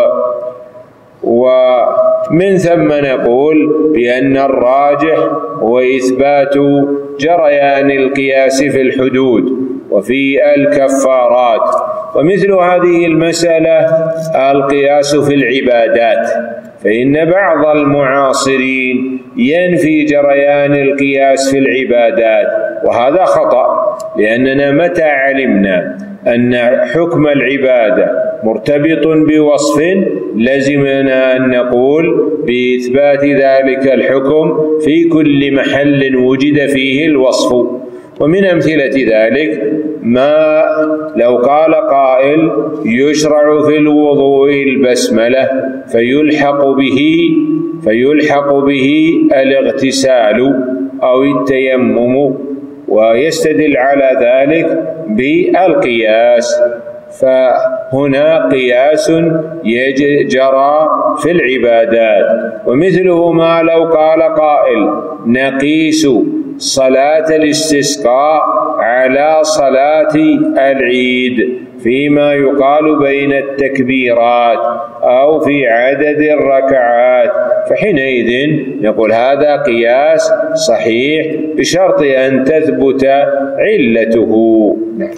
ومن ثم نقول بأن الراجح هو إثبات جريان القياس في الحدود وفي الكفارات. ومثل هذه المسألة القياس في العبادات، فإن بعض المعاصرين ينفي جريان القياس في العبادات، وهذا خطأ، لأننا متى علمنا أن حكم العبادة مرتبط بوصف لزمنا أن نقول بإثبات ذلك الحكم في كل محل وجد فيه الوصف. ومن أمثلة ذلك ما لو قال قائل يشرع في الوضوء البسملة فيلحق به فيلحق به الاغتسال أو التيمم، ويستدل على ذلك بالقياس، فهنا قياس يجرى في العبادات. ومثله ما لو قال قائل نقيس صلاة الاستسقاء على صلاة العيد فيما يقال بين التكبيرات أو في عدد الركعات، فحينئذ نقول هذا قياس صحيح بشرط أن تثبت علته.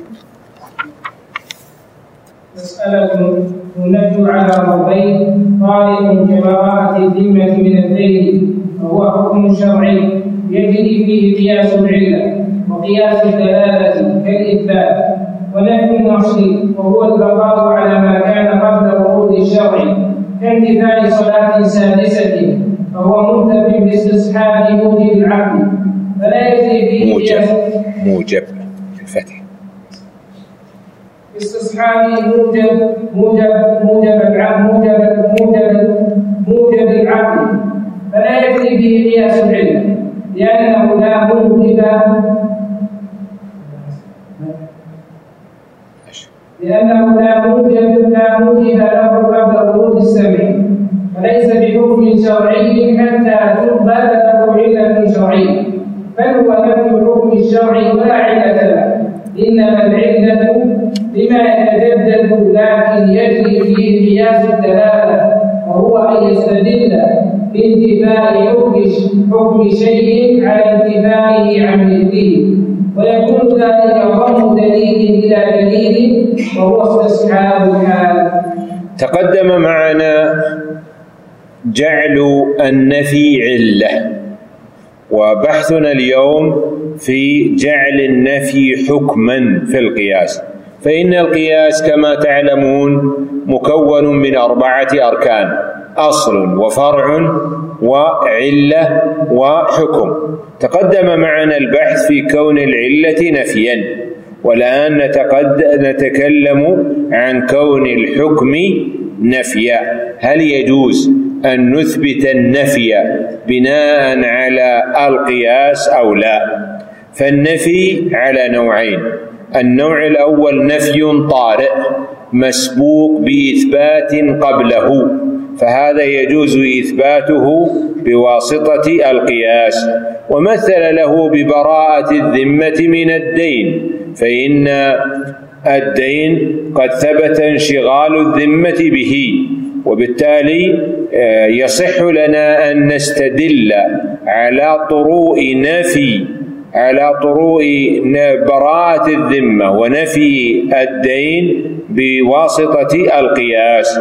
مسألة ننبه على مرضين: طالب كبراءة الذمة من الدين وهو حكم شرعي يجري فيه قياس العلة وقياس الدلالة كالإثبات، ونفي النص وهو البقاء على ما كان قبل ورود الشرع كانتفاع صلاة سادسة، فهو منتف باستصحاب موجب العقل، فلا يجري فيه قياس موجب الفتح استصحاب موجب موجب موجب العقل موجب موجب موجب العقل، فلا يجري فيه قياس العلة، لأنه لا موجب لأنه لا موجب لا موجب له قبل ورود السمع، فليس بحكم شرعي حتى تقبل له علة شرعية، بل هو نفي الحكم الشرعي ولا علة له، إنما العلة بما يتجدد لكن يجري فيه قياس الدلالة، وهو أن يستدل بانتفاء حكم شيء على انتفائه عن مثله، ويكون ذلك ضم دليل إلى دليل وهو استصحاب الحال. تقدم معنا جعل النفي علة، وبحثنا اليوم في جعل النفي حكما في القياس. فإن القياس كما تعلمون مكون من أربعة أركان: أصل وفرع وعلة وحكم. تقدم معنا البحث في كون العلة نفيا، والآن نتكلم عن كون الحكم نفيا. هل يجوز أن نثبت النفي بناء على القياس أو لا؟ فالنفي على نوعين: النوع الأول نفي طارئ مسبوق بإثبات قبله، فهذا يجوز إثباته بواسطة القياس، ومثل له ببراءة الذمة من الدين، فإن الدين قد ثبت انشغال الذمة به، وبالتالي يصح لنا أن نستدل على طروء نفي على طروء براءة الذمة ونفي الدين بواسطة القياس.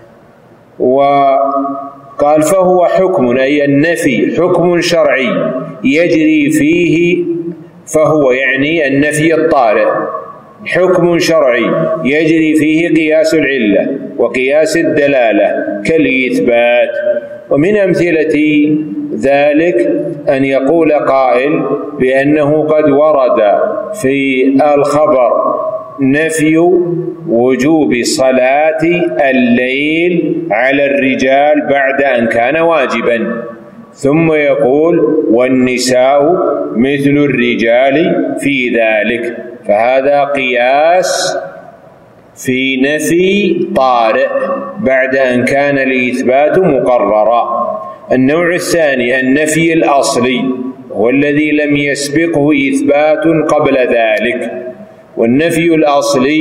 وقال فهو حكم، أي النفي حكم شرعي يجري فيه، فهو يعني النفي الطارئ حكم شرعي يجري فيه قياس العلة وقياس الدلالة كالإثبات. ومن أمثلة ذلك أن يقول قائل بأنه قد ورد في الخبر نفي وجوب صلاة الليل على الرجال بعد أن كان واجبا، ثم يقول والنساء مثل الرجال في ذلك، فهذا قياس في نفي طارئ بعد أن كان الإثبات مقررا. النوع الثاني النفي الأصلي، هو الذي لم يسبقه إثبات قبل ذلك. والنفي الأصلي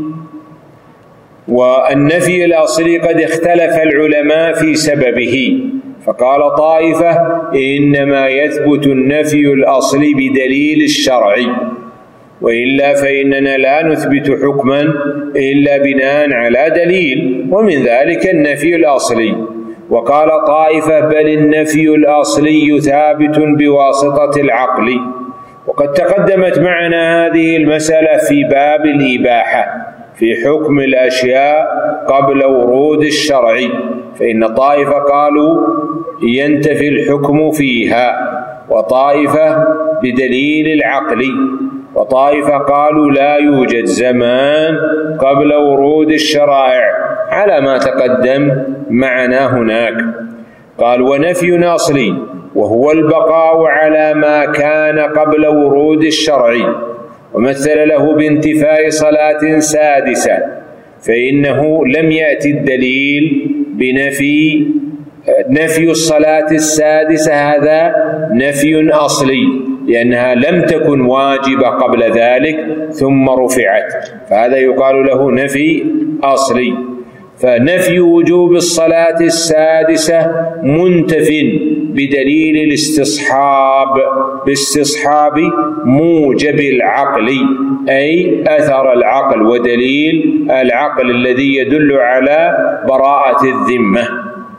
والنفي الأصلي قد اختلف العلماء في سببه، فقال طائفة إنما يثبت النفي الأصلي بدليل الشرعي، وإلا فإننا لا نثبت حكما إلا بناء على دليل، ومن ذلك النفي الأصلي. وقال طائفة بل النفي الأصلي ثابت بواسطة العقل. وقد تقدمت معنا هذه المسألة في باب الإباحة في حكم الأشياء قبل ورود الشرع، فإن طائفة قالوا ينتفي الحكم فيها، وطائفة بدليل العقل، وطائفة قالوا لا يوجد زمان قبل ورود الشرائع على ما تقدم معنا هناك. قال ونفي أصلي وهو البقاء على ما كان قبل ورود الشرع، ومثل له بانتفاء صلاة سادسة، فإنه لم يأتي الدليل بنفي نفي الصلاة السادسة، هذا نفي أصلي لأنها لم تكن واجبة قبل ذلك ثم رفعت، فهذا يقال له نفي أصلي. فنفي وجوب الصلاة السادسة منتف بدليل الاستصحاب، باستصحاب موجب العقل، أي أثر العقل ودليل العقل الذي يدل على براءة الذمة.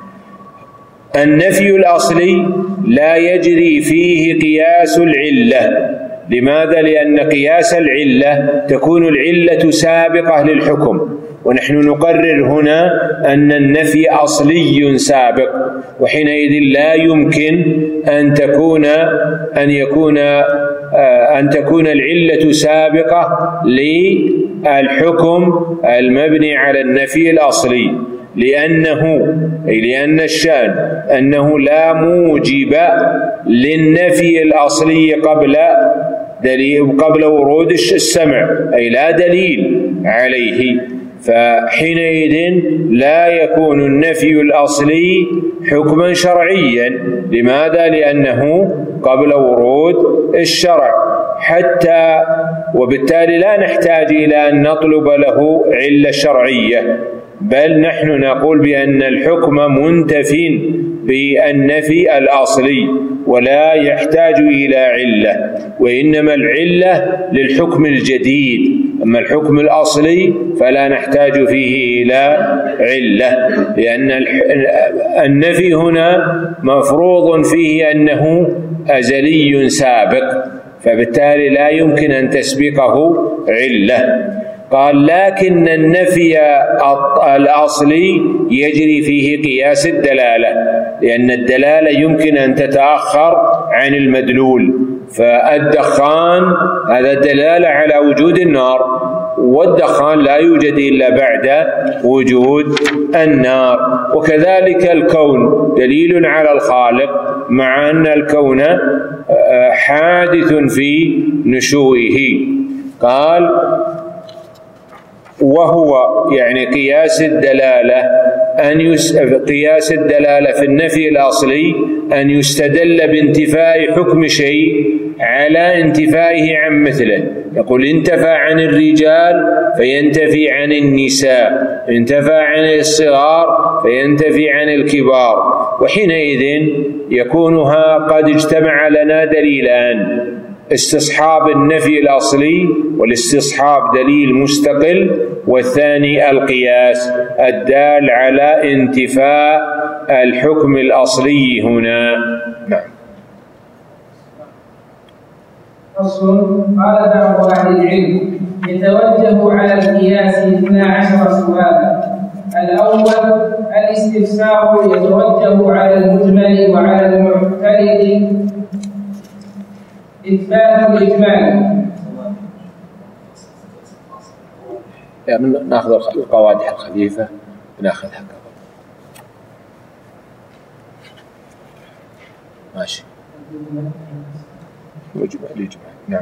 النفي الأصلي لا يجري فيه قياس العلة. لماذا؟ لأن قياس العلة تكون العلة سابقة للحكم، ونحن نقرر هنا أن النفي أصلي سابق، وحينئذ لا يمكن أن تكون أن يكون أن تكون العلة سابقة للحكم المبني على النفي الأصلي، لأنه أي لأن الشأن أنه لا موجب للنفي الأصلي قبل دليل قبل ورود السمع، أي لا دليل عليه، فحينئذ لا يكون النفي الأصلي حكما شرعيا. لماذا؟ لأنه قبل ورود الشرع، حتى وبالتالي لا نحتاج إلى أن نطلب له علة شرعية، بل نحن نقول بأن الحكم منتف بالنفي الأصلي ولا يحتاج إلى علة، وإنما العلة للحكم الجديد، أما الحكم الأصلي فلا نحتاج فيه إلى علة، لأن النفي هنا مفروض فيه أنه أزلي سابق، فبالتالي لا يمكن أن تسبقه علة. قال لكن النفي الأصلي يجري فيه قياس الدلالة، لأن الدلالة يمكن أن تتأخر عن المدلول، فالدخان هذا دلالة على وجود النار، والدخان لا يوجد إلا بعد وجود النار. وكذلك الكون دليل على الخالق، مع أن الكون حادث في نشوئه. قال وهو يعني قياس الدلالة أن يس... قياس الدلالة في النفي الأصلي أن يستدل بانتفاء حكم شيء على انتفائه عن مثله. يقول انتفى عن الرجال فينتفي عن النساء، انتفى عن الصغار فينتفي عن الكبار، وحينئذ يكونها قد اجتمع لنا دليلان: استصحاب النفي الأصلي والاستصحاب دليل مستقل، والثاني القياس الدال على انتفاء الحكم الأصلي هنا. نعم. فصل. قال بعض أهل العلم يتوجه على القياس اثنا عشر سؤالا. الأول الاستفسار يتوجه على المجمل وعلى المعترض إثبات الإجمال. ناخذ القوادح الخفيفة ناخذها قبل. ماشي. مجمل الإجمال. نعم.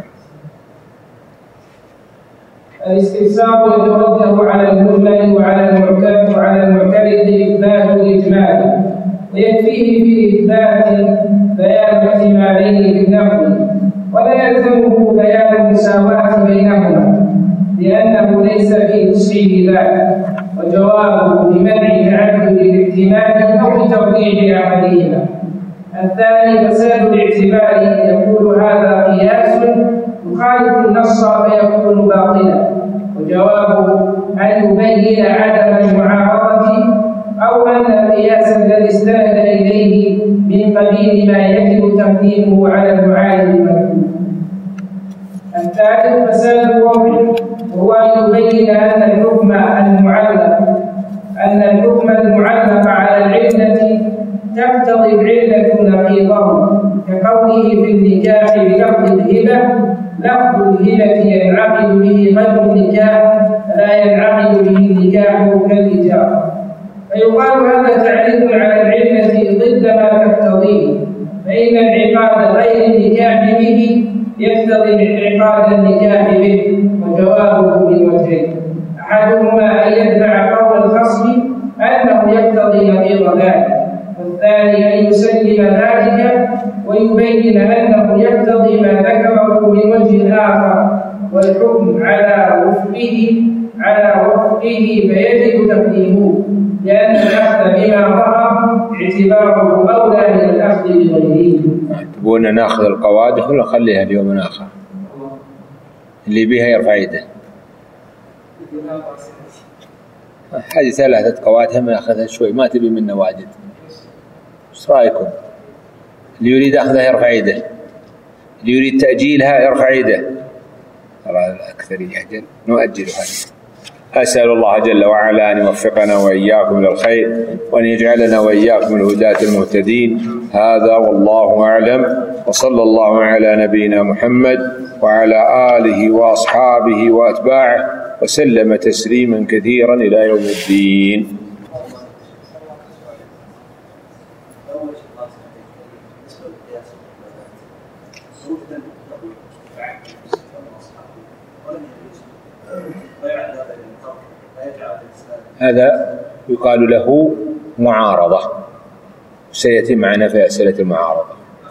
الاستفسار يتوجه على المجمل وعلى المعترض وعلى المعترض إثبات الإجمال، ويكفيه في إثبات بيان احتمالين بالنقل، ولا يلزمه بيان المساواة بينهما لأنه ليس في وسعه ذلك، وجوابه بمنع تعدد الاحتمال أو بتوقيع أحدهما. الثاني فساد الاعتبار، يقول هذا قياس يخالف النص فيكون باطلا، وجوابه أن يبين عدم المعارضة أو أن القياس الذي استند إليه من قبيل ما يجب تقديمه على المعارض المذكور. الثالث فساد الوضع، وهو أن يبين أن الحكم المعلق أن الحكم المعلق على العلة تقتضي العلة نقيضه، كقوله في النكاح بلفظ الهبة: لفظ الهبة ينعقد به غير النكاح لا ينعقد به النكاح كالإجارة. فيقال هذا تعليق على العلة ضد ما تقتضيه، فإن انعقاد غير النكاح به يقتضي انعقاد النكاح به، وجوابه من وجهين: أحدهما أن يدفع قول الخصم أنه يقتضي نقيض ذلك، والثاني أن يسلم ذلك ويبين أنه يقتضي ما ذكره من وجه آخر، والحكم على وفقه على وفقه فيجب تقديمه، لأن الأخذ بما ظهر اعتباره أولى من الأخذ بغيره. تبون ناخذ القوادح ولا نخليها اليوم آخر؟ اللي بها يرفع يده. هذه ثلاثة قوادح ما أخذها شوي، ما تبي منا واجد. ايش رايكم؟ اللي يريد اخذها يرفع يده، اللي يريد تاجيلها يرفع يده. ترى الاكثر يأجل، نؤجل هذه. اسال الله جل وعلا ان يوفقنا واياكم للخير، وان يجعلنا واياكم الهداة المهتدين. هذا والله اعلم، وصلى الله على نبينا محمد وعلى اله واصحابه واتباعه وسلم تسليما كثيرا الى يوم الدين. هذا يقال له معارضة، سيأتي معنا في أسئلة المعارضة.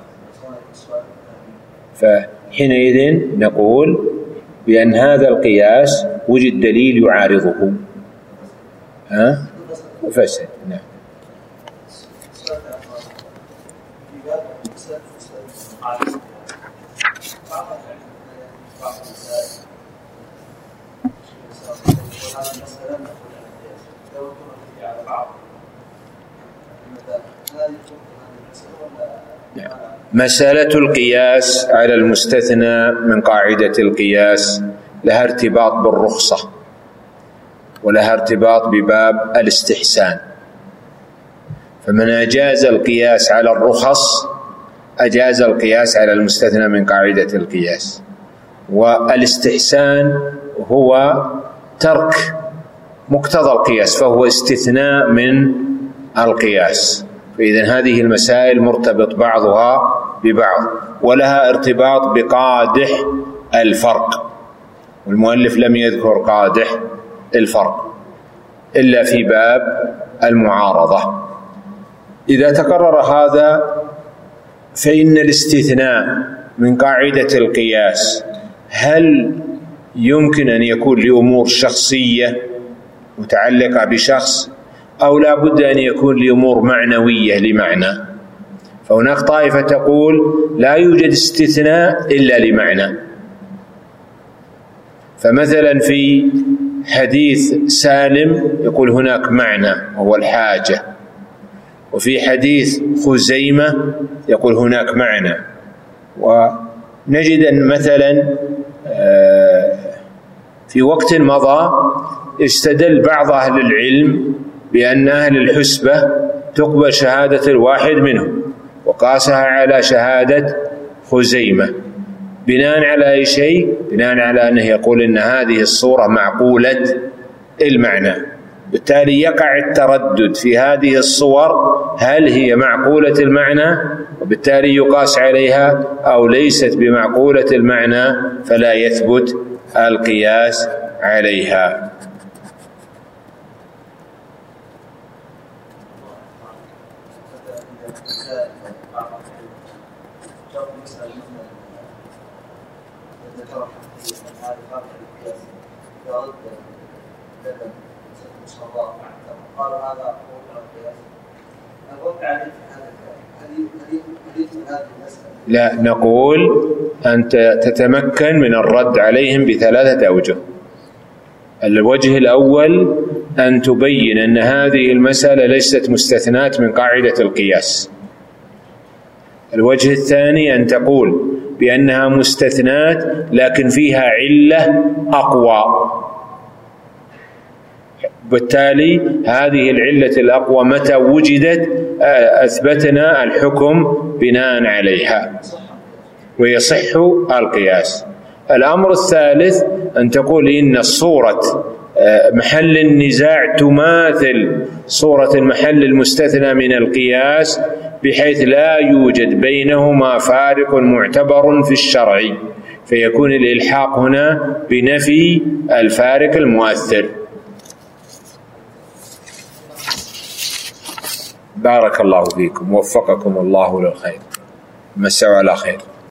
فحينئذ نقول بأن هذا القياس وجد دليل يعارضه، ها؟ فسد. نعم. مسألة القياس على المستثنى من قاعدة القياس لها ارتباط بالرخصة ولها ارتباط بباب الاستحسان، فمن أجاز القياس على الرخص أجاز القياس على المستثنى من قاعدة القياس. والاستحسان هو ترك مقتضى القياس، فهو استثناء من القياس. فإذن هذه المسائل مرتبط بعضها ببعض ولها ارتباط بقادح الفرق، والمؤلف لم يذكر قادح الفرق إلا في باب المعارضة. إذا تقرر هذا فإن الاستثناء من قاعدة القياس هل يمكن أن يكون لأمور شخصية متعلقة بشخص أو لا بد أن يكون لأمور معنوية لمعنى؟ فهناك طائفة تقول لا يوجد استثناء إلا لمعنى. فمثلا في حديث سالم يقول هناك معنى وهو الحاجة، وفي حديث خزيمة يقول هناك معنى. ونجد أن مثلا في وقت مضى استدل بعض أهل العلم بأن أهل الحسبة تقبل شهادة الواحد منهم وقاسها على شهادة خزيمة بناء على أي شيء؟ بناء على أنه يقول إن هذه الصورة معقولة المعنى، بالتالي يقع التردد في هذه الصور هل هي معقولة المعنى وبالتالي يقاس عليها أو ليست بمعقولة المعنى فلا يثبت القياس عليها. لا، نقول أنت تتمكن من الرد عليهم بثلاثة أوجه. الوجه الأول أن تبين أن هذه المسألة ليست مستثنات من قاعدة القياس. الوجه الثاني أن تقول بأنها مستثنات لكن فيها علة أقوى، بالتالي هذه العلة الأقوى متى وجدت أثبتنا الحكم بناء عليها ويصح القياس. الأمر الثالث أن تقول إن الصورة محل النزاع تماثل صورة المحل المستثنى من القياس بحيث لا يوجد بينهما فارق معتبر في الشرع، فيكون الإلحاق هنا بنفي الفارق المؤثر. بارك الله فيكم، وفقكم الله للخير، مسوا على خير.